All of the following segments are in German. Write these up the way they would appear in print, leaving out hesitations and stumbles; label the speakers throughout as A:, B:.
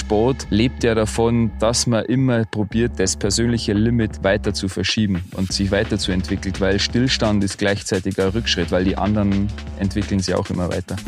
A: Sport lebt ja davon, dass man immer probiert, das persönliche Limit weiter zu verschieben und sich weiterzuentwickeln, weil Stillstand ist gleichzeitig ein Rückschritt, weil die anderen entwickeln sich auch immer weiter.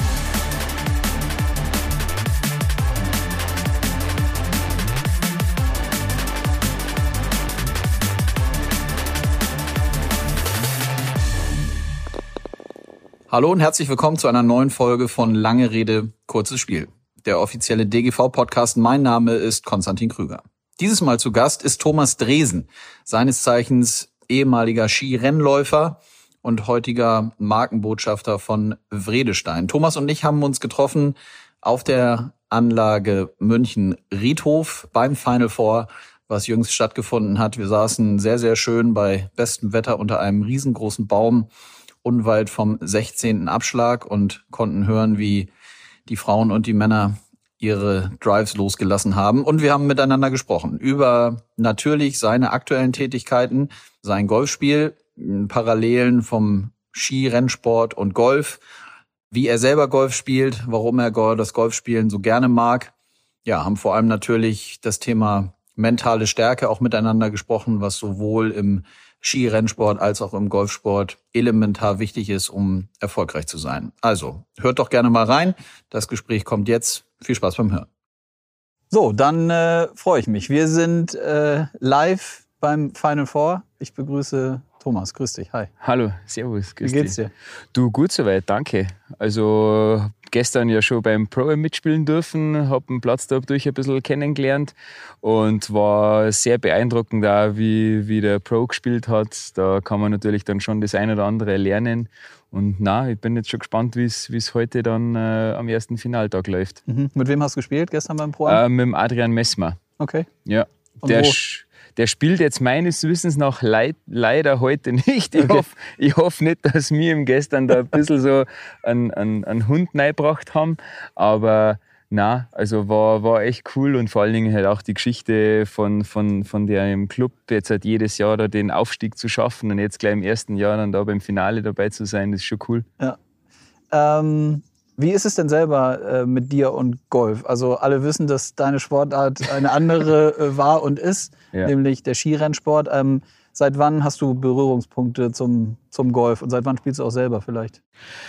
B: Hallo und herzlich willkommen zu einer neuen Folge von Lange Rede, kurzes Spiel. Der offizielle DGV-Podcast. Mein Name ist Konstantin Krüger. Dieses Mal zu Gast ist Thomas Dresen, seines Zeichens ehemaliger Skirennläufer und heutiger Markenbotschafter von Vredestein. Thomas und ich haben uns getroffen auf der Anlage München-Riedhof beim Final Four, was jüngst stattgefunden hat. Wir saßen sehr, sehr schön bei bestem Wetter unter einem riesengroßen Baum unweit vom 16. Abschlag und konnten hören, wie die Frauen und die Männer ihre Drives losgelassen haben. Und wir haben miteinander gesprochen über natürlich seine aktuellen Tätigkeiten, sein Golfspiel, Parallelen vom Skirennsport und Golf, wie er selber Golf spielt, warum er das Golfspielen so gerne mag. Ja, haben vor allem natürlich das Thema mentale Stärke auch miteinander gesprochen, was sowohl im Skirennsport als auch im Golfsport elementar wichtig ist, um erfolgreich zu sein. Also, hört doch gerne mal rein. Das Gespräch kommt jetzt. Viel Spaß beim Hören. So, dann freue ich mich. Wir sind live beim Final Four. Ich begrüße Thomas. Grüß dich. Hi.
A: Hallo, servus.
B: Wie geht's dir?
A: Du, gut soweit, danke. Also gestern ja schon beim Pro mitspielen dürfen, habe den Platz da durch ein bisschen kennengelernt und war sehr beeindruckend auch, wie der Pro gespielt hat. Da kann man natürlich dann schon das eine oder andere lernen. Und ich bin jetzt schon gespannt, wie es heute dann am ersten Finaltag läuft.
B: Mhm. Mit wem hast du gespielt gestern beim Pro?
A: Mit dem Adrian Messmer.
B: Okay.
A: Ja.
B: Und
A: Der spielt jetzt meines Wissens nach leider heute nicht. Ich hoffe nicht, dass wir ihm gestern da ein bisschen so einen Hund reingebracht haben. Aber also war echt cool und vor allen Dingen halt auch die Geschichte von der im Club jetzt halt jedes Jahr da den Aufstieg zu schaffen und jetzt gleich im ersten Jahr dann da beim Finale dabei zu sein, das ist schon cool.
B: Ja. Wie ist es denn selber mit dir und Golf? Also alle wissen, dass deine Sportart eine andere war und ist, ja. Nämlich der Skirennsport. Seit wann hast du Berührungspunkte zum Golf und seit wann spielst du auch selber vielleicht?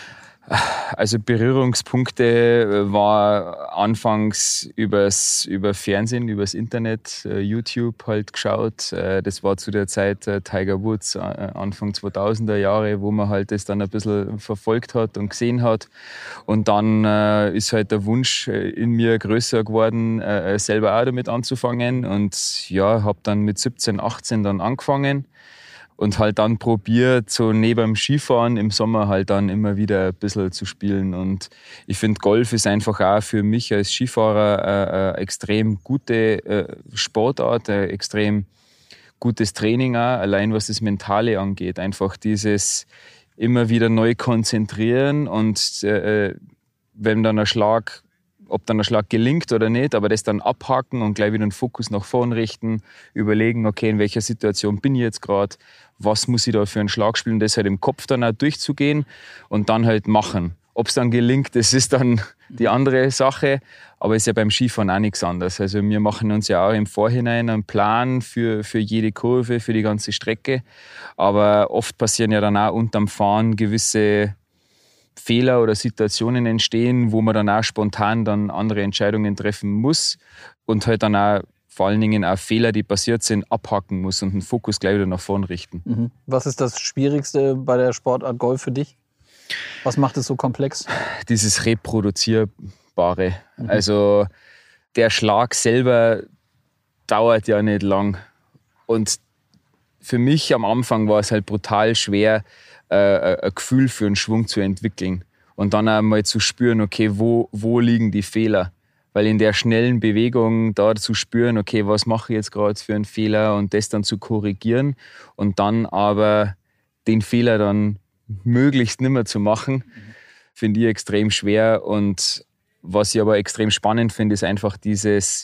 A: Also Berührungspunkte war anfangs über Fernsehen, übers Internet, YouTube halt geschaut. Das war zu der Zeit Tiger Woods, Anfang 2000er Jahre, wo man halt das dann ein bisschen verfolgt hat und gesehen hat. Und dann ist halt der Wunsch in mir größer geworden, selber auch damit anzufangen. Und ja, habe dann mit 17, 18 dann angefangen. Und halt dann probiert, so neben dem Skifahren im Sommer halt dann immer wieder ein bisschen zu spielen. Und ich finde, Golf ist einfach auch für mich als Skifahrer eine extrem gute Sportart, ein extrem gutes Training auch, allein was das Mentale angeht. Einfach dieses immer wieder neu konzentrieren und wenn dann ob dann ein Schlag gelingt oder nicht, aber das dann abhaken und gleich wieder den Fokus nach vorn richten, überlegen, okay, in welcher Situation bin ich jetzt gerade, was muss ich da für einen Schlag spielen, das halt im Kopf dann auch durchzugehen und dann halt machen. Ob es dann gelingt, das ist dann die andere Sache, aber ist ja beim Skifahren auch nichts anderes. Also wir machen uns ja auch im Vorhinein einen Plan für jede Kurve, für die ganze Strecke, aber oft passieren ja dann auch unterm Fahren gewisse Fehler oder Situationen entstehen, wo man dann auch spontan dann andere Entscheidungen treffen muss und halt dann auch vor allen Dingen auch Fehler, die passiert sind, abhaken muss und den Fokus gleich wieder nach vorn richten.
B: Mhm. Was ist das Schwierigste bei der Sportart Golf für dich? Was macht es so komplex?
A: Dieses Reproduzierbare. Mhm. Also der Schlag selber dauert ja nicht lang. Und für mich am Anfang war es halt brutal schwer, ein Gefühl für einen Schwung zu entwickeln und dann einmal zu spüren, okay, wo liegen die Fehler? Weil in der schnellen Bewegung da zu spüren, okay, was mache ich jetzt gerade für einen Fehler und das dann zu korrigieren und dann aber den Fehler dann möglichst nimmer zu machen, finde ich extrem schwer. Und was ich aber extrem spannend finde, ist einfach dieses,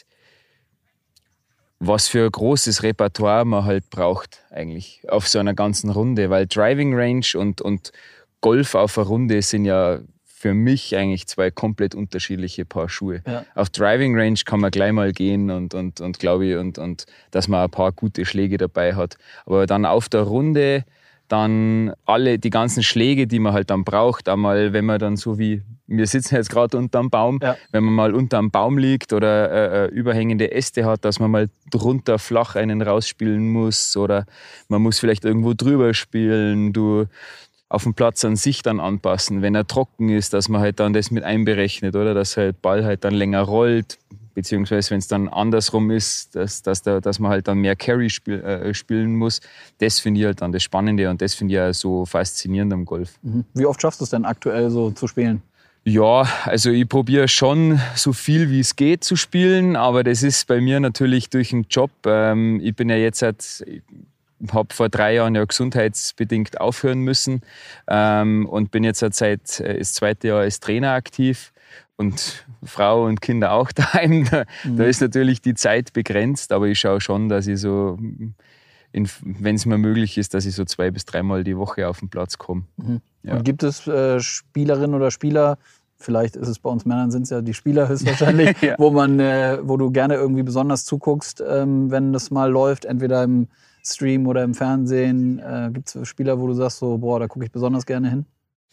A: was für ein großes Repertoire man halt braucht eigentlich auf so einer ganzen Runde. Weil Driving Range und Golf auf einer Runde sind ja für mich eigentlich zwei komplett unterschiedliche Paar Schuhe.
B: Ja.
A: Auf Driving Range kann man gleich mal gehen und glaube ich, und dass man ein paar gute Schläge dabei hat. Aber dann auf der Runde dann die ganzen Schläge, die man halt dann braucht, einmal, wenn man dann so wie, wir sitzen jetzt gerade unterm Baum, wenn man mal unterm Baum liegt oder überhängende Äste hat, dass man mal drunter flach einen rausspielen muss oder man muss vielleicht irgendwo drüber spielen, du auf dem Platz an sich dann anpassen, wenn er trocken ist, dass man halt dann das mit einberechnet, oder dass halt Ball halt dann länger rollt, beziehungsweise wenn es dann andersrum ist, dass man halt dann mehr Carry spielen muss. Das finde ich halt dann das Spannende und das finde ich ja so faszinierend am Golf.
B: Wie oft schaffst du es denn aktuell so zu spielen?
A: Ja, also ich probiere schon so viel wie es geht zu spielen, aber das ist bei mir natürlich durch den Job. Ich bin ja jetzt habe vor 3 Jahren ja gesundheitsbedingt aufhören müssen und bin jetzt seit das 2. Jahr als Trainer aktiv. Und Frau und Kinder auch daheim. Da ist natürlich die Zeit begrenzt, aber ich schaue schon, dass ich so, wenn es mir möglich ist, dass ich so 2 bis 3 Mal die Woche auf den Platz komme. Ja.
B: Und gibt es Spielerinnen oder Spieler, vielleicht ist es bei uns Männern, sind es ja die Spieler höchstwahrscheinlich, ja. wo du gerne irgendwie besonders zuguckst, wenn das mal läuft, entweder im Stream oder im Fernsehen? Gibt es Spieler, wo du sagst, so, boah, da gucke ich besonders gerne hin?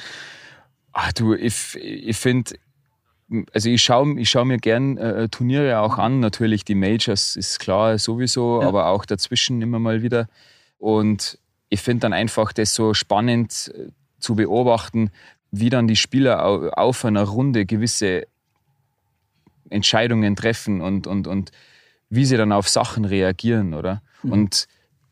A: Ach du, ich finde, also ich schau mir gern Turniere auch an. Natürlich die Majors ist klar sowieso, ja. Aber auch dazwischen immer mal wieder. Und ich finde dann einfach das so spannend zu beobachten, wie dann die Spieler auf einer Runde gewisse Entscheidungen treffen und wie sie dann auf Sachen reagieren, oder? Und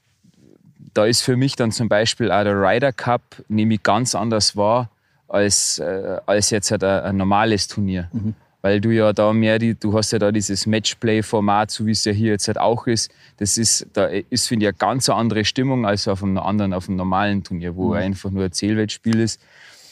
A: da ist für mich dann zum Beispiel auch der Ryder Cup nämlich ganz anders wahr als jetzt halt ein normales Turnier. Weil du ja da du hast ja da dieses Matchplay-Format, so wie es ja hier jetzt halt auch ist. Da ist, finde ich, eine ganz andere Stimmung als auf einem normalen Turnier, wo einfach nur ein Zählwettspiel ist.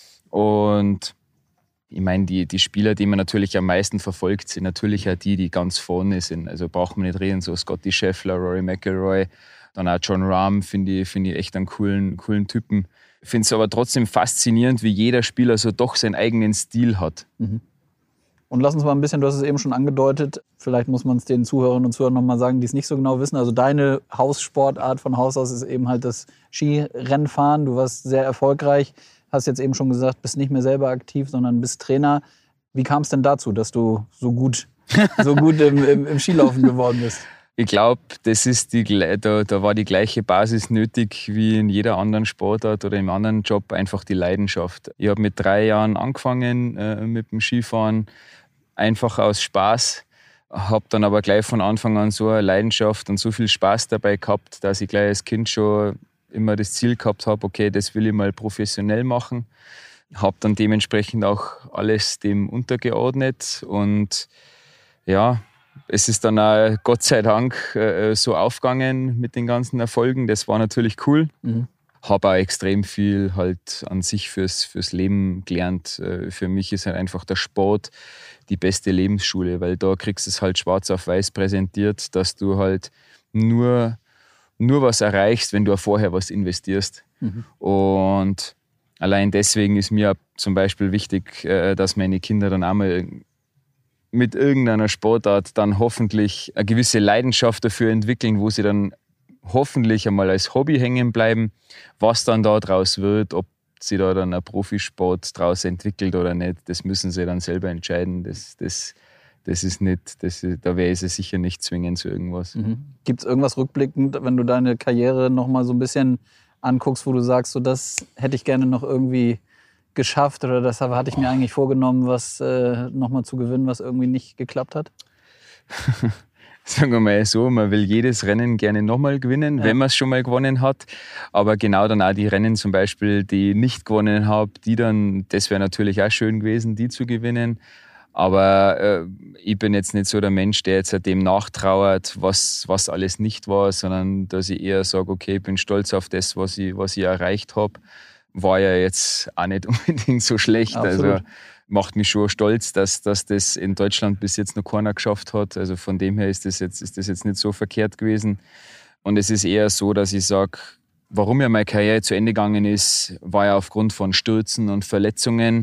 A: Und ich meine, die Spieler, die man natürlich am meisten verfolgt, sind natürlich auch die ganz vorne sind. Also braucht man nicht reden, so Scottie Scheffler, Rory McIlroy, dann auch Jon Rahm, finde ich echt einen coolen Typen. Ich finde es aber trotzdem faszinierend, wie jeder Spieler so doch seinen eigenen Stil hat.
B: Und lass uns mal ein bisschen, du hast es eben schon angedeutet, vielleicht muss man es den Zuhörerinnen und Zuhörern nochmal sagen, die es nicht so genau wissen. Also deine Haussportart von Haus aus ist eben halt das Skirennfahren. Du warst sehr erfolgreich, hast jetzt eben schon gesagt, bist nicht mehr selber aktiv, sondern bist Trainer. Wie kam es denn dazu, dass du so gut im Skilaufen geworden bist?
A: Ich glaube, da war die gleiche Basis nötig wie in jeder anderen Sportart oder im anderen Job, einfach die Leidenschaft. Ich habe mit 3 Jahren angefangen mit dem Skifahren, einfach aus Spaß. Habe dann aber gleich von Anfang an so eine Leidenschaft und so viel Spaß dabei gehabt, dass ich gleich als Kind schon immer das Ziel gehabt habe, okay, das will ich mal professionell machen. Habe dann dementsprechend auch alles dem untergeordnet und ja, es ist dann auch Gott sei Dank so aufgegangen mit den ganzen Erfolgen. Das war natürlich cool. Habe auch extrem viel halt an sich fürs Leben gelernt. Für mich ist halt einfach der Sport die beste Lebensschule, weil da kriegst du es halt schwarz auf weiß präsentiert, dass du halt nur was erreichst, wenn du auch vorher was investierst. Und allein deswegen ist mir zum Beispiel wichtig, dass meine Kinder dann einmal mit irgendeiner Sportart dann hoffentlich eine gewisse Leidenschaft dafür entwickeln, wo sie dann hoffentlich einmal als Hobby hängen bleiben. Was dann da draus wird, ob sie da dann ein Profisport draus entwickelt oder nicht, das müssen sie dann selber entscheiden. Das ist nicht, da wäre ich sicher nicht zwingend zu irgendwas.
B: Gibt es irgendwas rückblickend, wenn du deine Karriere noch mal so ein bisschen anguckst, wo du sagst, so das hätte ich gerne noch irgendwie geschafft oder das hatte ich mir eigentlich vorgenommen, was nochmal zu gewinnen, was irgendwie nicht geklappt hat?
A: Sagen wir mal so, man will jedes Rennen gerne nochmal gewinnen, wenn man es schon mal gewonnen hat. Aber genau dann auch die Rennen zum Beispiel, die ich nicht gewonnen habe, das wäre natürlich auch schön gewesen, die zu gewinnen. Aber ich bin jetzt nicht so der Mensch, der jetzt dem nachtrauert, was alles nicht war, sondern dass ich eher sage, okay, ich bin stolz auf das, was ich erreicht habe. War ja jetzt auch nicht unbedingt so schlecht.
B: Absolut.
A: Also macht mich schon stolz, dass das in Deutschland bis jetzt noch keiner geschafft hat. Also von dem her ist das jetzt nicht so verkehrt gewesen. Und es ist eher so, dass ich sage, warum ja meine Karriere zu Ende gegangen ist, war ja aufgrund von Stürzen und Verletzungen.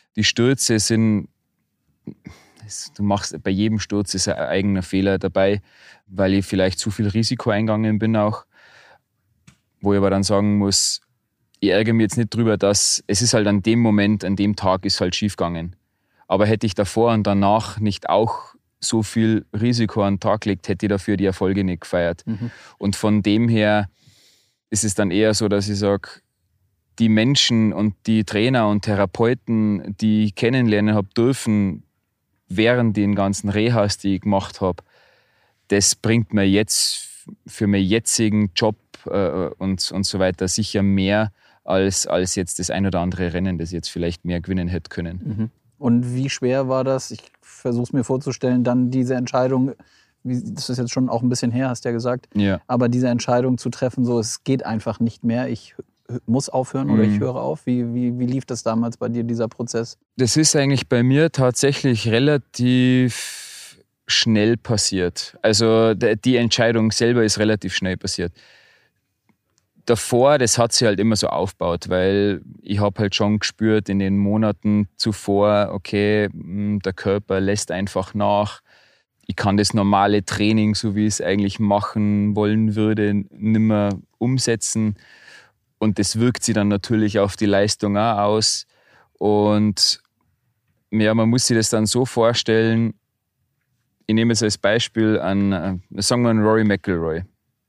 A: Die Stürze sind, du machst bei jedem Sturz ist ein eigener Fehler dabei, weil ich vielleicht zu viel Risiko eingegangen bin auch, wo ich aber dann sagen muss, ich ärgere mich jetzt nicht drüber, dass es ist halt an dem Moment, an dem Tag ist halt schief gegangen. Aber hätte ich davor und danach nicht auch so viel Risiko an den Tag gelegt, hätte ich dafür die Erfolge nicht gefeiert. Und von dem her ist es dann eher so, dass ich sage, die Menschen und die Trainer und Therapeuten, die ich kennenlernen habe dürfen, während den ganzen Rehas, die ich gemacht habe, das bringt mir jetzt für meinen jetzigen Job und so weiter sicher mehr als jetzt das ein oder andere Rennen, das ich jetzt vielleicht mehr gewinnen hätte können.
B: Und wie schwer war das? Ich versuche es mir vorzustellen, dann diese Entscheidung, das ist jetzt schon auch ein bisschen her, hast du ja gesagt,
A: Ja.
B: aber diese Entscheidung zu treffen, so es geht einfach nicht mehr, ich muss aufhören oder ich höre auf. Wie lief das damals bei dir, dieser Prozess?
A: Das ist eigentlich bei mir tatsächlich relativ schnell passiert. Also die Entscheidung selber ist relativ schnell passiert. Davor, das hat sich halt immer so aufgebaut, weil ich habe halt schon gespürt in den Monaten zuvor, okay, der Körper lässt einfach nach. Ich kann das normale Training, so wie ich es eigentlich machen wollen würde, nicht mehr umsetzen. Und das wirkt sich dann natürlich auf die Leistung auch aus. Und ja, man muss sich das dann so vorstellen, ich nehme jetzt als Beispiel an, sagen wir einen Rory McIlroy.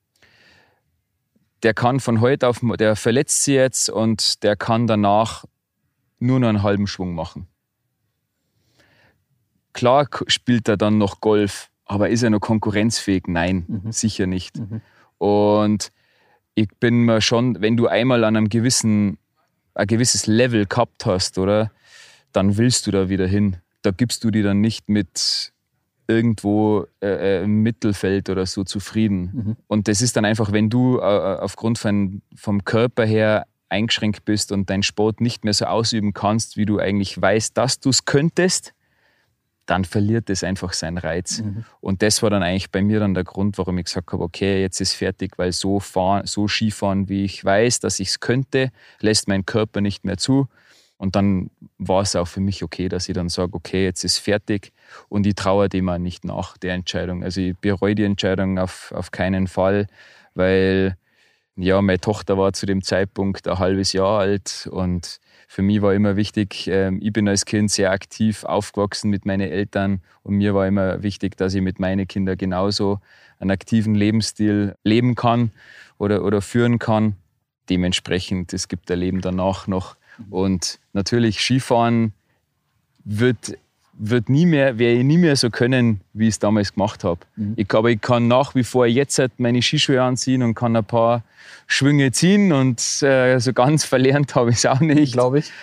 A: Der kann von heute auf, der verletzt sich jetzt und der kann danach nur noch einen halben Schwung machen. Klar spielt er dann noch Golf, aber ist er noch konkurrenzfähig? Nein, sicher nicht. Und ich bin mir schon, wenn du einmal an ein gewisses Level gehabt hast, oder, dann willst du da wieder hin. Da gibst du dir dann nicht mit irgendwo im Mittelfeld oder so zufrieden. Und das ist dann einfach, wenn du aufgrund vom Körper her eingeschränkt bist und deinen Sport nicht mehr so ausüben kannst, wie du eigentlich weißt, dass du es könntest, dann verliert es einfach seinen Reiz. Und das war dann eigentlich bei mir dann der Grund, warum ich gesagt habe, okay, jetzt ist fertig, weil so Skifahren, wie ich weiß, dass ich es könnte, lässt mein Körper nicht mehr zu. Und dann war es auch für mich okay, dass ich dann sage, okay, jetzt ist fertig und ich traue dem auch nicht nach, der Entscheidung. Also ich bereue die Entscheidung auf keinen Fall, weil ja, meine Tochter war zu dem Zeitpunkt ein halbes Jahr alt und für mich war immer wichtig, ich bin als Kind sehr aktiv aufgewachsen mit meinen Eltern und mir war immer wichtig, dass ich mit meinen Kindern genauso einen aktiven Lebensstil leben kann oder führen kann. Dementsprechend, es gibt ein Leben danach noch. Und natürlich Skifahren werde ich nie mehr so können, wie ich es damals gemacht habe. Aber ich kann nach wie vor jetzt meine Skischuhe anziehen und kann ein paar Schwünge ziehen und so ganz verlernt habe ich es auch nicht.
B: Glaube ich.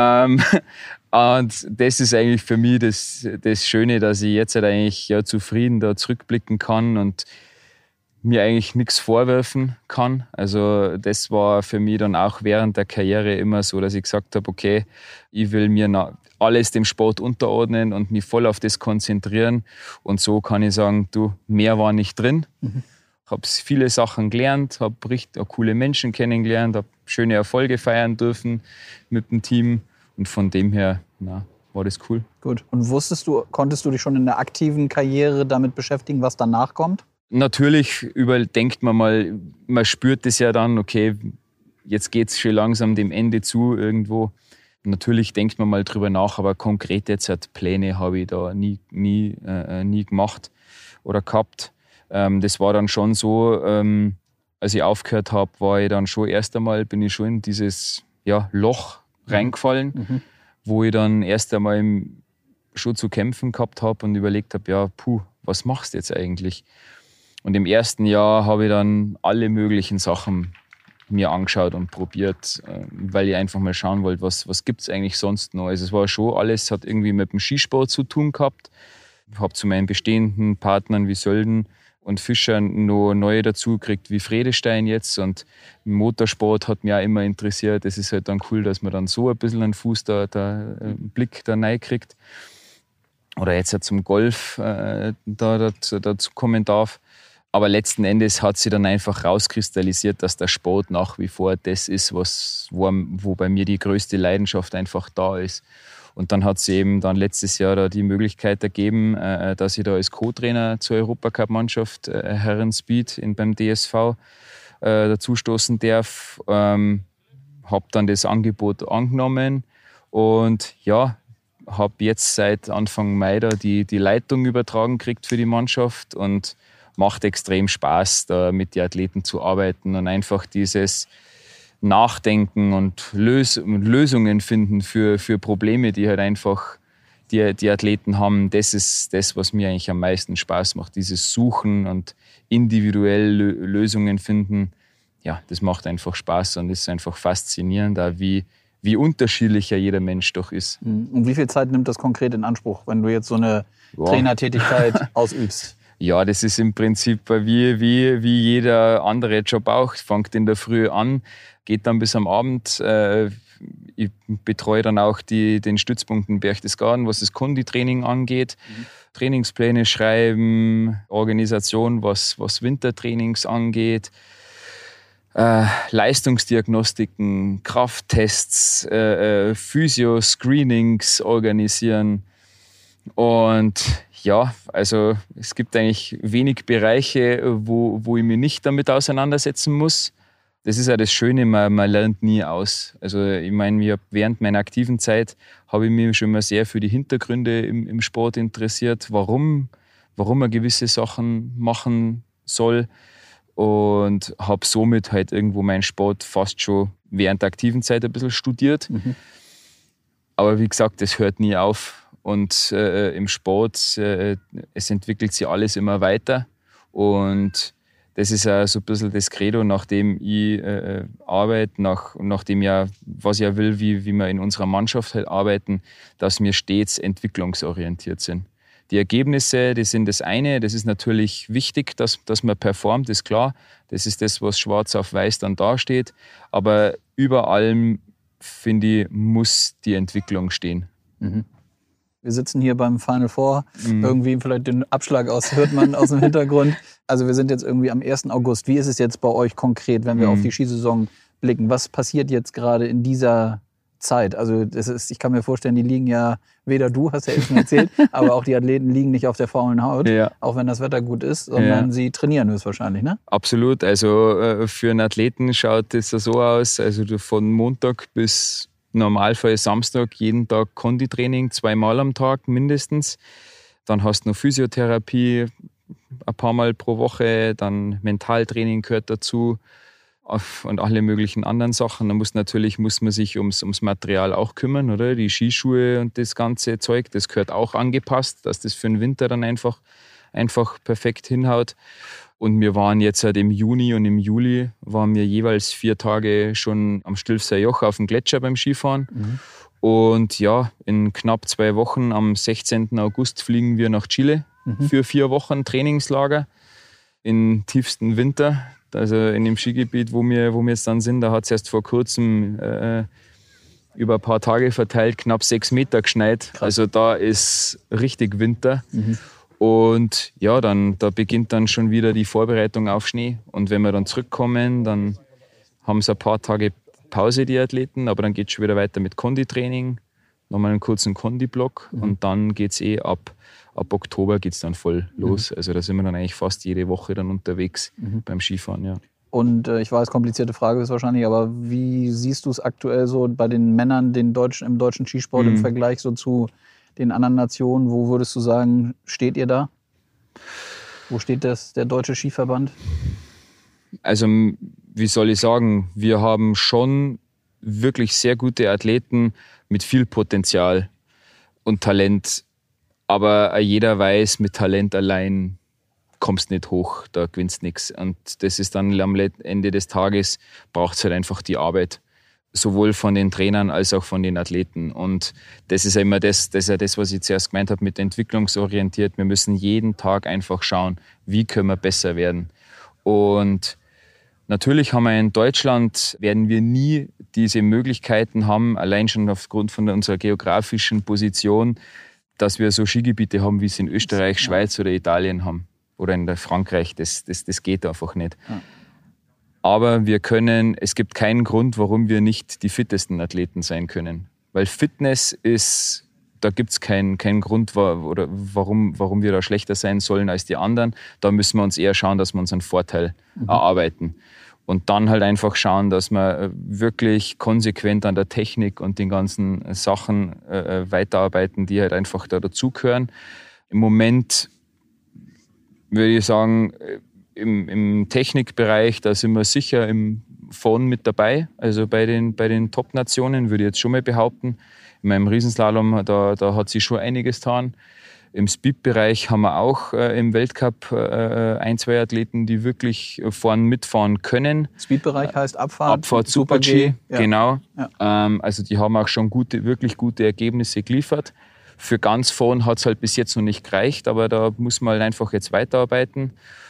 A: Und das ist eigentlich für mich das Schöne, dass ich jetzt halt eigentlich zufrieden da zurückblicken kann und mir eigentlich nichts vorwerfen kann. Also das war für mich dann auch während der Karriere immer so, dass ich gesagt habe, okay, ich will mir alles dem Sport unterordnen und mich voll auf das konzentrieren. Und so kann ich sagen, mehr war nicht drin. Ich habe viele Sachen gelernt, habe richtig coole Menschen kennengelernt, habe schöne Erfolge feiern dürfen mit dem Team. Und von dem her war das cool.
B: Gut. Und konntest du dich schon in der aktiven Karriere damit beschäftigen, was danach kommt?
A: Natürlich denkt man mal, man spürt es ja dann, okay, jetzt geht es schon langsam dem Ende zu irgendwo. Natürlich denkt man mal drüber nach, aber konkret jetzt Pläne habe ich da nie gemacht oder gehabt. Das war dann schon so, als ich aufgehört habe, bin ich schon in dieses Loch reingefallen, wo ich dann erst einmal schon zu kämpfen gehabt habe und überlegt habe, was machst du jetzt eigentlich? Und im ersten Jahr habe ich dann alle möglichen Sachen mir angeschaut und probiert, weil ich einfach mal schauen wollte, was gibt es eigentlich sonst noch. Also es war schon alles, hat irgendwie mit dem Skisport zu tun gehabt. Ich habe zu meinen bestehenden Partnern wie Sölden und Fischer noch neue dazu gekriegt, wie Fredestein jetzt. Und Motorsport hat mich auch immer interessiert. Es ist halt dann cool, dass man dann so ein bisschen einen Fuß einen Blick da rein kriegt. Oder jetzt zum Golf dazu kommen darf. Aber letzten Endes hat sich dann einfach rauskristallisiert, dass der Sport nach wie vor das ist, wo bei mir die größte Leidenschaft einfach da ist. Und dann hat es eben dann letztes Jahr da die Möglichkeit ergeben, dass ich da als Co-Trainer zur Europacup-Mannschaft Herren Speed beim DSV dazustoßen darf. Habe dann das Angebot angenommen und ja, habe jetzt seit Anfang Mai da die Leitung übertragen gekriegt für die Mannschaft und macht extrem Spaß, da mit den Athleten zu arbeiten und einfach dieses Nachdenken und Lösungen finden für Probleme, die halt einfach die Athleten haben. Das ist das, was mir eigentlich am meisten Spaß macht. Dieses Suchen und individuell Lösungen finden. Ja, das macht einfach Spaß und ist einfach faszinierend, auch wie unterschiedlicher jeder Mensch doch ist.
B: Und wie viel Zeit nimmt das konkret in Anspruch, wenn du jetzt so eine Trainertätigkeit ausübst?
A: Ja, das ist im Prinzip wie jeder andere Job auch. Fängt in der Früh an, geht dann bis am Abend. Ich betreue dann auch den Stützpunkt in Berchtesgaden, was das Konditraining angeht. Trainingspläne schreiben, Organisation, was Wintertrainings angeht. Leistungsdiagnostiken, Krafttests, Physio-Screenings organisieren. Und ja, also es gibt eigentlich wenig Bereiche, wo ich mich nicht damit auseinandersetzen muss. Das ist ja das Schöne, man lernt nie aus. Also ich meine, während meiner aktiven Zeit habe ich mich schon mal sehr für die Hintergründe im Sport interessiert, warum man gewisse Sachen machen soll. Und habe somit halt irgendwo meinen Sport fast schon während der aktiven Zeit ein bisschen studiert. Aber wie gesagt, das hört nie auf. Und im Sport, es entwickelt sich alles immer weiter. Und das ist ja so ein bisschen das Credo, nach dem ich arbeite, nachdem ja, was ich ja will, wie wir in unserer Mannschaft halt arbeiten, dass wir stets entwicklungsorientiert sind. Die Ergebnisse, die sind das eine, das ist natürlich wichtig, dass man performt, ist klar. Das ist das, was schwarz auf weiß dann dasteht. Aber über allem, finde ich, muss die Entwicklung stehen.
B: Wir sitzen hier beim Final Four. Irgendwie vielleicht den Abschlag hört man aus dem Hintergrund. Also wir sind jetzt irgendwie am 1. August. Wie ist es jetzt bei euch konkret, wenn wir auf die Skisaison blicken? Was passiert jetzt gerade in dieser Zeit? Also ich kann mir vorstellen, die liegen ja, weder du, hast ja eben schon erzählt, aber auch die Athleten liegen nicht auf der faulen Haut, auch wenn das Wetter gut ist, sondern sie trainieren höchstwahrscheinlich, ne?
A: Absolut. Also für einen Athleten schaut es so aus, also von Montag bis Normalfall Samstag jeden Tag Konditraining, 2-mal am Tag mindestens. Dann hast du noch Physiotherapie ein paar Mal pro Woche, dann Mentaltraining gehört dazu und alle möglichen anderen Sachen. Dann muss man sich ums Material auch kümmern, oder? Die Skischuhe und das ganze Zeug, das gehört auch angepasst, dass das für den Winter dann einfach perfekt hinhaut. Und wir waren jetzt halt im Juni und im Juli waren wir jeweils 4 Tage schon am Stilfser Joch auf dem Gletscher beim Skifahren. Und ja, in knapp 2 Wochen, am 16. August, fliegen wir nach Chile für 4 Wochen Trainingslager im tiefsten Winter. Also in dem Skigebiet, wo wir jetzt dann sind, da hat es erst vor kurzem über ein paar Tage verteilt knapp 6 Meter geschneit. Krass. Also da ist richtig Winter. Und ja, da beginnt dann schon wieder die Vorbereitung auf Schnee. Und wenn wir dann zurückkommen, dann haben sie ein paar Tage Pause, die Athleten, aber dann geht es schon wieder weiter mit Konditraining, nochmal einen kurzen Kondi-Block und dann geht es ab Oktober geht's dann voll los. Also da sind wir dann eigentlich fast jede Woche dann unterwegs beim Skifahren, ja.
B: Und ich weiß, komplizierte Frage ist wahrscheinlich, aber wie siehst du es aktuell so bei den Männern im deutschen Skisport im Vergleich so zu den anderen Nationen? Wo würdest du sagen, steht ihr da? Wo steht der Deutsche Skiverband?
A: Also, wie soll ich sagen, wir haben schon wirklich sehr gute Athleten mit viel Potenzial und Talent. Aber jeder weiß, mit Talent allein kommst nicht hoch, da gewinnst nichts. Und das ist dann am Ende des Tages, braucht es halt einfach die Arbeit. Sowohl von den Trainern als auch von den Athleten. Und das ist ja immer das, was ich zuerst gemeint habe, mit entwicklungsorientiert. Wir müssen jeden Tag einfach schauen, wie können wir besser werden. Und natürlich haben wir in Deutschland, werden wir nie diese Möglichkeiten haben, allein schon aufgrund von unserer geografischen Position, dass wir so Skigebiete haben, wie es in Österreich, Schweiz oder Italien haben. Oder in Frankreich. Das geht einfach nicht. Ja. Aber es gibt keinen Grund, warum wir nicht die fittesten Athleten sein können. Weil Fitness ist da gibt es keinen Grund, warum wir da schlechter sein sollen als die anderen. Da müssen wir uns eher schauen, dass wir uns einen Vorteil erarbeiten. Und dann halt einfach schauen, dass wir wirklich konsequent an der Technik und den ganzen Sachen weiterarbeiten, die halt einfach da dazugehören. Im Moment würde ich sagen, im Technikbereich, da sind wir sicher vorn mit dabei. Also bei den Top-Nationen würde ich jetzt schon mal behaupten. In meinem Riesenslalom, da hat sich schon einiges getan. Im Speed-Bereich haben wir auch im Weltcup ein, zwei Athleten, die wirklich vorn mitfahren können.
B: Speed-Bereich heißt Abfahrt
A: Super-G,
B: ja.
A: Genau.
B: Ja.
A: Also die haben auch schon wirklich gute Ergebnisse geliefert. Für ganz vorn hat es halt bis jetzt noch nicht gereicht, aber da muss man halt einfach jetzt weiterarbeiten.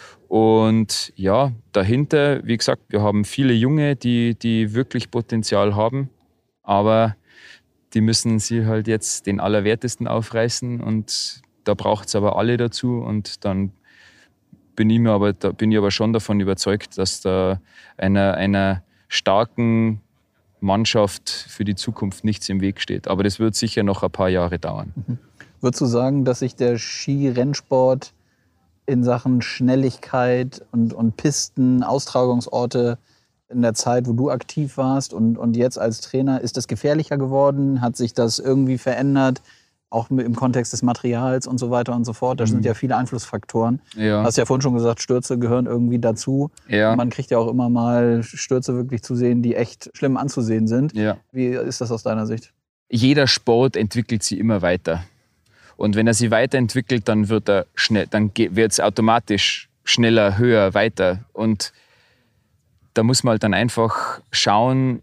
A: Und ja, dahinter, wie gesagt, wir haben viele Junge, die wirklich Potenzial haben, aber die müssen sie halt jetzt den Allerwertesten aufreißen und da braucht es aber alle dazu und dann bin ich aber schon davon überzeugt, dass da einer starken Mannschaft für die Zukunft nichts im Weg steht. Aber das wird sicher noch ein paar Jahre dauern.
B: Würdest du sagen, dass sich der Skirennsport in Sachen Schnelligkeit und Pisten, Austragungsorte in der Zeit, wo du aktiv warst und jetzt als Trainer, ist das gefährlicher geworden? Hat sich das irgendwie verändert? Auch im Kontext des Materials und so weiter und so fort. Da sind ja viele Einflussfaktoren.
A: Ja.
B: Hast ja vorhin schon gesagt, Stürze gehören irgendwie dazu.
A: Ja.
B: Man kriegt ja auch immer mal Stürze wirklich zu sehen, die echt schlimm anzusehen sind.
A: Ja.
B: Wie ist das aus deiner Sicht?
A: Jeder Sport entwickelt sich immer weiter. Und wenn er sich weiterentwickelt, dann wird es automatisch schneller, höher, weiter. Und da muss man halt dann einfach schauen,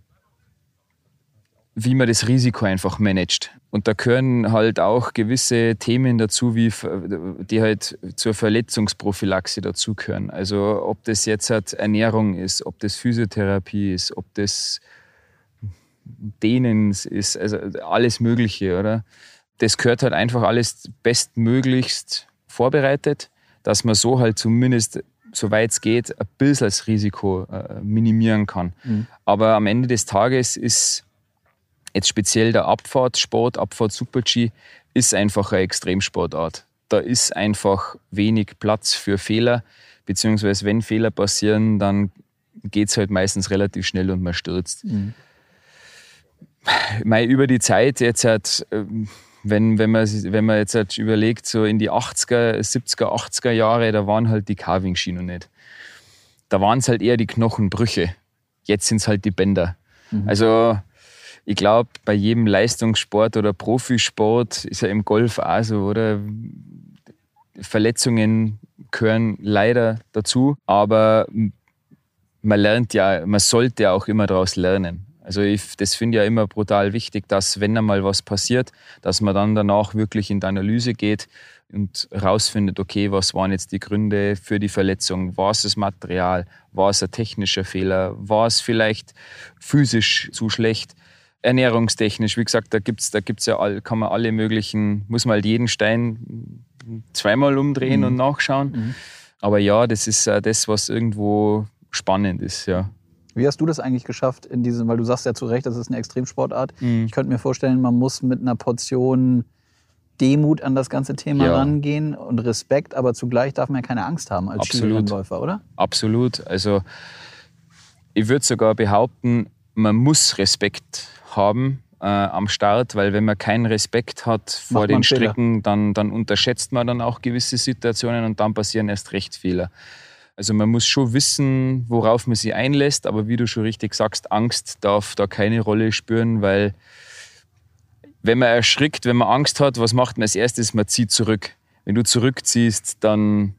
A: wie man das Risiko einfach managt. Und da gehören halt auch gewisse Themen dazu, die halt zur Verletzungsprophylaxe dazugehören. Also ob das jetzt halt Ernährung ist, ob das Physiotherapie ist, ob das Dehnen ist, also alles Mögliche, oder? Das gehört halt einfach alles bestmöglichst vorbereitet, dass man so halt zumindest, soweit es geht, ein bisschen das Risiko minimieren kann. Aber am Ende des Tages ist jetzt speziell der Abfahrtsport, Abfahrt Super-G, ist einfach eine Extremsportart. Da ist einfach wenig Platz für Fehler, beziehungsweise wenn Fehler passieren, dann geht es halt meistens relativ schnell und man stürzt. Über die Zeit jetzt halt, wenn man jetzt halt überlegt, so in die 80er, 70er, 80er Jahre, da waren halt die Carving-Ski noch nicht. Da waren es halt eher die Knochenbrüche. Jetzt sind es halt die Bänder. Also ich glaube, bei jedem Leistungssport oder Profisport ist ja im Golf auch so, oder? Verletzungen gehören leider dazu, aber man sollte ja auch immer daraus lernen. Also das finde ich ja immer brutal wichtig, dass wenn einmal was passiert, dass man dann danach wirklich in die Analyse geht und rausfindet, okay, was waren jetzt die Gründe für die Verletzung? War es das Material? War es ein technischer Fehler? War es vielleicht physisch zu schlecht? Ernährungstechnisch, wie gesagt, da gibt's ja kann man alle möglichen, muss man halt jeden Stein zweimal umdrehen und nachschauen. Aber ja, das ist das, was irgendwo spannend ist, ja.
B: Wie hast du das eigentlich geschafft, weil du sagst ja zu Recht, das ist eine Extremsportart. Ich könnte mir vorstellen, man muss mit einer Portion Demut an das ganze Thema rangehen und Respekt, aber zugleich darf man ja keine Angst haben als Skirennläufer, oder? Absolut.
A: Also ich würde sogar behaupten, man muss Respekt haben am Start, weil wenn man keinen Respekt hat vor den Strecken, dann unterschätzt man dann auch gewisse Situationen und dann passieren erst recht Fehler. Also man muss schon wissen, worauf man sich einlässt, aber wie du schon richtig sagst, Angst darf da keine Rolle spüren, weil wenn man erschrickt, wenn man Angst hat, was macht man als erstes? Man zieht zurück. Wenn du zurückziehst, dann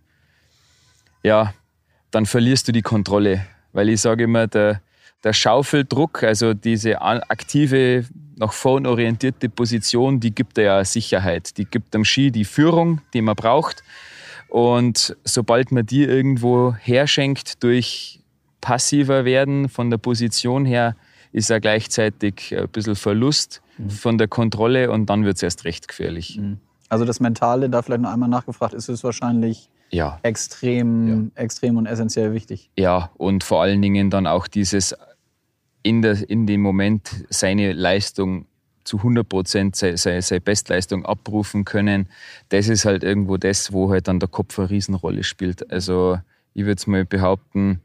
A: verlierst du die Kontrolle. Weil ich sage immer, der Schaufeldruck, also diese aktive, nach vorn orientierte Position, die gibt dir ja Sicherheit. Die gibt dem Ski die Führung, die man braucht. Und sobald man die irgendwo herschenkt durch passiver werden von der Position her, ist ja gleichzeitig ein bisschen Verlust von der Kontrolle und dann wird es erst recht gefährlich.
B: Also das Mentale, da vielleicht noch einmal nachgefragt, ist es wahrscheinlich extrem und essentiell wichtig.
A: Ja, und vor allen Dingen dann auch dieses in dem Moment seine Leistung zu 100% seine Bestleistung abrufen können. Das ist halt irgendwo das, wo halt dann der Kopf eine Riesenrolle spielt. Also ich würde es mal behaupten,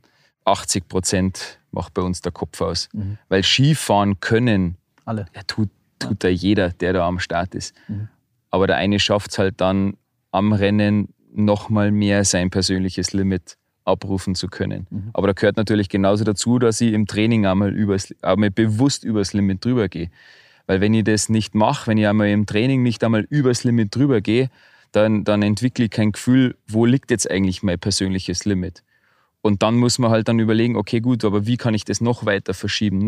A: 80% macht bei uns der Kopf aus. Weil Skifahren können,
B: alle.
A: Ja, tut da jeder, der da am Start ist. Aber der eine schafft es halt dann am Rennen noch mal mehr sein persönliches Limit abrufen zu können. Aber da gehört natürlich genauso dazu, dass ich im Training einmal bewusst übers Limit drüber gehe. Weil wenn ich das nicht mache, wenn ich einmal im Training nicht einmal übers Limit drüber gehe, dann entwickle ich kein Gefühl, wo liegt jetzt eigentlich mein persönliches Limit. Und dann muss man halt dann überlegen, okay gut, aber wie kann ich das noch weiter verschieben?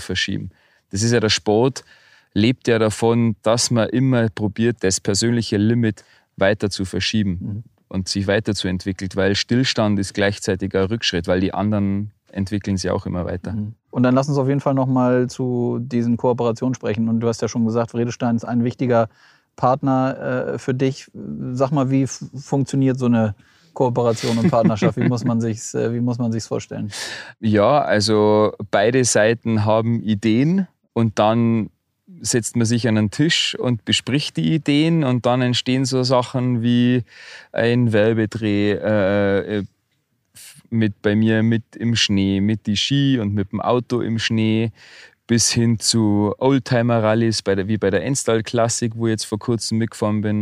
A: Das ist ja der Sport, lebt ja davon, dass man immer probiert, das persönliche Limit weiter zu verschieben und sich weiterzuentwickeln, weil Stillstand ist gleichzeitig ein Rückschritt, weil die anderen entwickeln sich auch immer weiter.
B: Und dann lass uns auf jeden Fall nochmal zu diesen Kooperationen sprechen. Und du hast ja schon gesagt, Vredestein ist ein wichtiger Partner für dich. Sag mal, wie funktioniert so eine Kooperation und Partnerschaft? Wie muss man sich's vorstellen?
A: Ja, also beide Seiten haben Ideen und dann setzt man sich an einen Tisch und bespricht die Ideen und dann entstehen so Sachen wie ein Werbedreh bei mir mit im Schnee, mit die Ski und mit dem Auto im Schnee, bis hin zu Oldtimer-Rallyes wie bei der Enstal Classic, wo ich jetzt vor kurzem mitgefahren bin,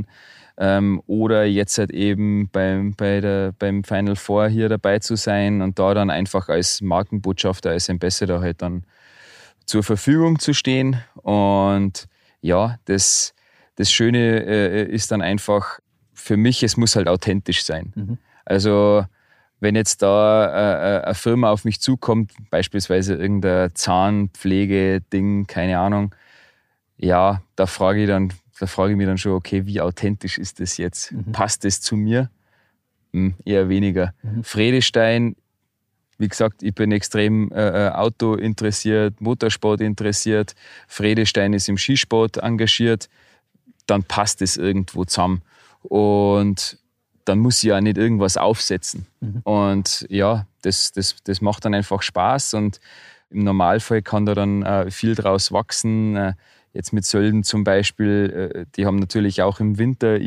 A: oder jetzt halt eben beim Final Four hier dabei zu sein und da dann einfach als Markenbotschafter, als Ambassador halt dann zur Verfügung zu stehen. Und ja, das Schöne ist dann einfach für mich, es muss halt authentisch sein. Also wenn jetzt da eine Firma auf mich zukommt, beispielsweise irgendein Zahnpflege-Ding, keine Ahnung, ja, da frage ich mich dann schon, okay, wie authentisch ist das jetzt? Passt das zu mir? Eher weniger. Vredestein, wie gesagt, ich bin extrem Auto interessiert, Motorsport interessiert. Vredestein ist im Skisport engagiert. Dann passt es irgendwo zusammen. Und dann muss ich ja nicht irgendwas aufsetzen. Und ja, das macht dann einfach Spaß. Und im Normalfall kann da dann viel draus wachsen. Jetzt mit Sölden zum Beispiel, die haben natürlich auch im Winter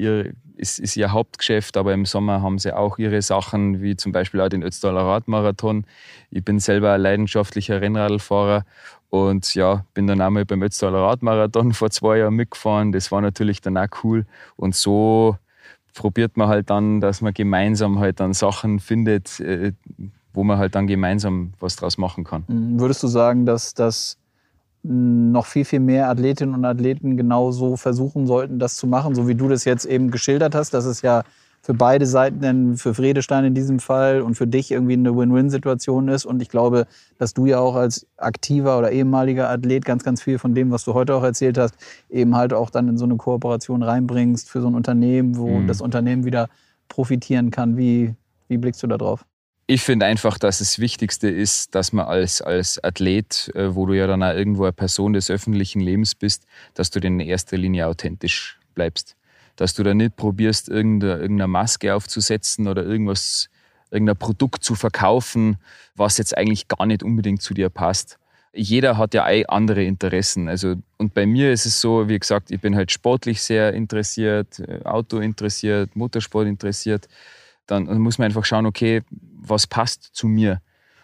A: ist ihr Hauptgeschäft, aber im Sommer haben sie auch ihre Sachen, wie zum Beispiel auch den Ötztaler Radmarathon. Ich bin selber ein leidenschaftlicher Rennradlfahrer und ja, bin dann einmal beim Ötztaler Radmarathon vor 2 Jahren mitgefahren. Das war natürlich dann auch cool. Und so probiert man halt dann, dass man gemeinsam halt dann Sachen findet, wo man halt dann gemeinsam was draus machen kann.
B: Würdest du sagen, dass das noch viel, viel mehr Athletinnen und Athleten genauso versuchen sollten, das zu machen, so wie du das jetzt eben geschildert hast, dass es ja für beide Seiten, für Vredestein in diesem Fall und für dich irgendwie eine Win-Win-Situation ist. Und ich glaube, dass du ja auch als aktiver oder ehemaliger Athlet ganz, ganz viel von dem, was du heute auch erzählt hast, eben halt auch dann in so eine Kooperation reinbringst für so ein Unternehmen, wo das Unternehmen wieder profitieren kann. Wie blickst du da drauf?
A: Ich finde einfach, dass das Wichtigste ist, dass man als Athlet, wo du ja dann auch irgendwo eine Person des öffentlichen Lebens bist, dass du in erster Linie authentisch bleibst. Dass du da nicht probierst, irgendeine Maske aufzusetzen oder irgendein Produkt zu verkaufen, was jetzt eigentlich gar nicht unbedingt zu dir passt. Jeder hat ja andere Interessen. Also, und bei mir ist es so, wie gesagt, ich bin halt sportlich sehr interessiert, Auto interessiert, Motorsport interessiert. Dann muss man einfach schauen, okay, was passt zu mir?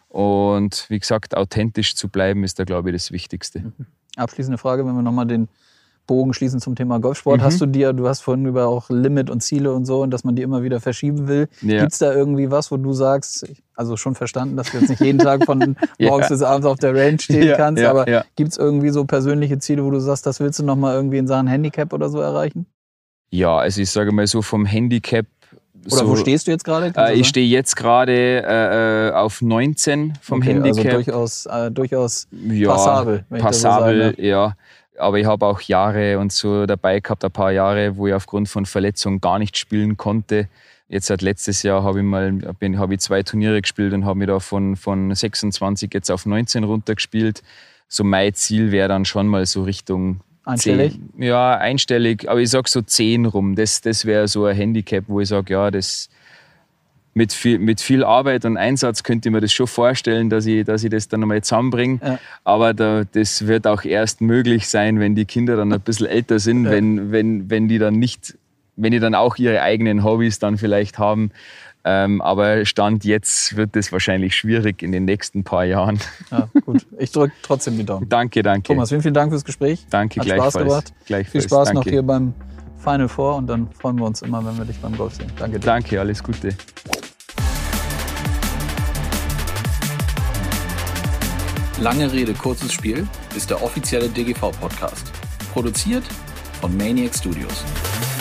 A: Und wie gesagt, authentisch zu bleiben, ist da, glaube ich, das Wichtigste.
B: Abschließende Frage, wenn wir nochmal den Bogen schließen zum Thema Golfsport. Du hast vorhin über auch Limit und Ziele und so und dass man die immer wieder verschieben will. Ja. Gibt es da irgendwie was, wo du sagst, also schon verstanden, dass du jetzt nicht jeden Tag von morgens bis abends auf der Range stehen kannst, aber gibt es irgendwie so persönliche Ziele, wo du sagst, das willst du nochmal irgendwie in Sachen Handicap oder so erreichen?
A: Ja, also ich sage mal so vom Handicap.
B: Oder wo stehst du jetzt gerade?
A: Ich stehe jetzt gerade auf 19 vom Handicap.
B: Also durchaus passabel.
A: Wenn passabel, ich das so sagen, ja. Aber ich habe auch Jahre und so dabei gehabt, ein paar Jahre, wo ich aufgrund von Verletzungen gar nicht spielen konnte. Jetzt seit letztes Jahr habe ich 2 Turniere gespielt und habe mich da von 26 jetzt auf 19 runtergespielt. So mein Ziel wäre dann schon mal so Richtung
B: einstellig?
A: 10. Ja, einstellig, aber ich sage so 10 rum. Das wäre so ein Handicap, wo ich sage, ja, das mit viel Arbeit und Einsatz könnte ich mir das schon vorstellen, dass ich das dann einmal zusammenbringe. Ja. Aber das wird auch erst möglich sein, wenn die Kinder dann ein bisschen älter sind, ja. wenn die dann auch ihre eigenen Hobbys dann vielleicht haben. Aber Stand jetzt wird das wahrscheinlich schwierig in den nächsten paar Jahren.
B: Ja, gut. Ich drücke trotzdem die Daumen.
A: Danke.
B: Thomas, vielen Dank fürs Gespräch.
A: Danke,
B: hat
A: gleichfalls.
B: Spaß gemacht.
A: Gleichfalls.
B: Viel Spaß noch hier beim Final Four und dann freuen wir uns immer, wenn wir dich beim Golf sehen. Danke dir.
A: Danke, alles Gute.
B: Lange Rede, kurzes Spiel ist der offizielle DGV-Podcast. Produziert von Maniac Studios.